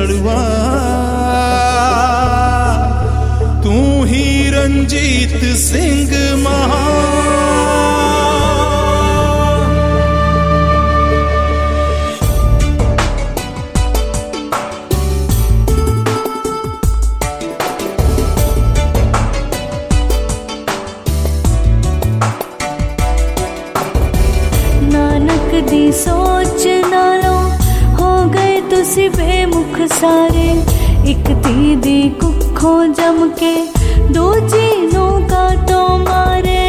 सड़वा तू ही रंजीत सिंह महान। नानक दी सोच नालों हो गए तुसी बेमुख सारे, एक धी दी कुखों जम के दूजी नूं काटों मारे।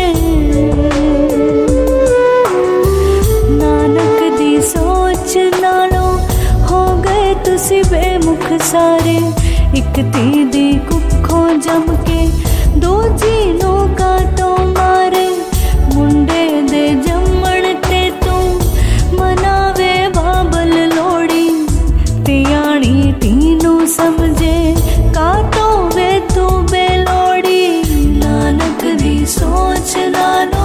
नानक दी सोच नालों हो गए तुसी बेमुख सारे, एक धी दी कुखों जम के दूजी नूं काटों मारे। मुंडे दे जम्मण ते तू मनावे बाबल लोड़ी, तियाणी तीनू समझे काटो वे तू बेलोड़ी। नानक दी सोच नालो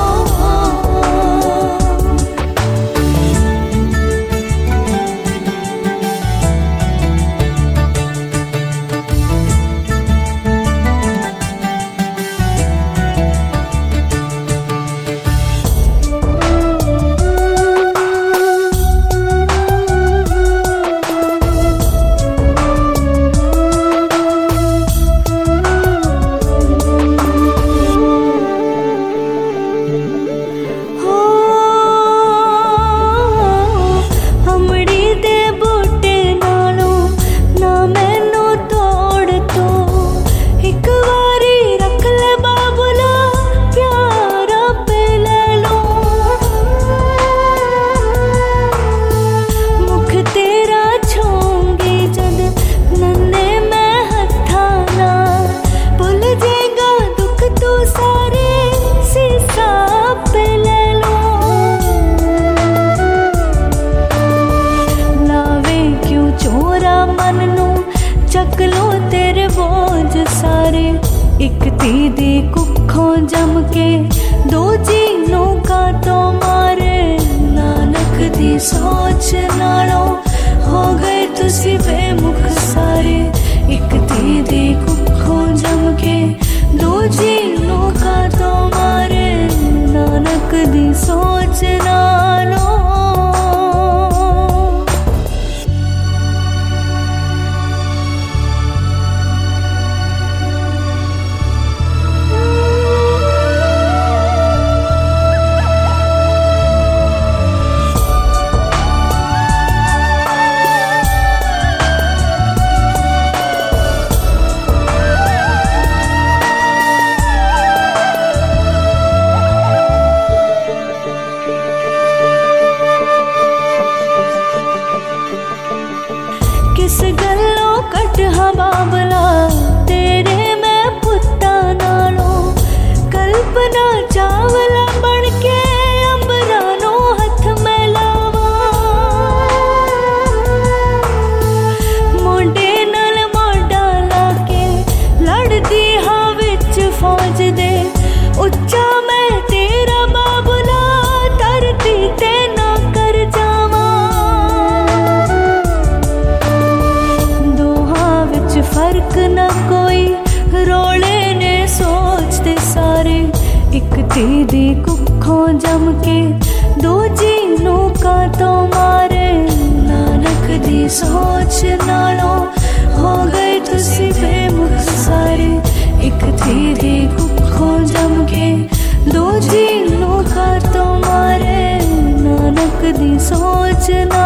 चकलो तेरे बोझ सारे, एक धी दी कुखों जम के दूजी नूं काटों मारे। नानक दी सोच नालों हो गए तुसी बेमुख सारे, एक धी दी कुखों जम के दूजी नूं काटों मारे। नानक दी सोच नालों किस गल्लों कटहा बाबला तेरे मैं पुत्ता नालों, कल्पना चावला बन के अंबरानों हथ में लावा। मोढे नाल मोढा लाके लड़दी हां विच फौज दे, उच्चा मैं तेरा बाबला धरती ते ना कर जावा। फर्क न कोई रोले ने सोचते सारे, एक धी दी कुखों जम के दूजी नूं काटों मारे। नानक दी सोच नालों हो गए तुसी बेमुख सारे, एक धी दी कुखों जम के दूजी नूं काटों मारे। नानक दी सोच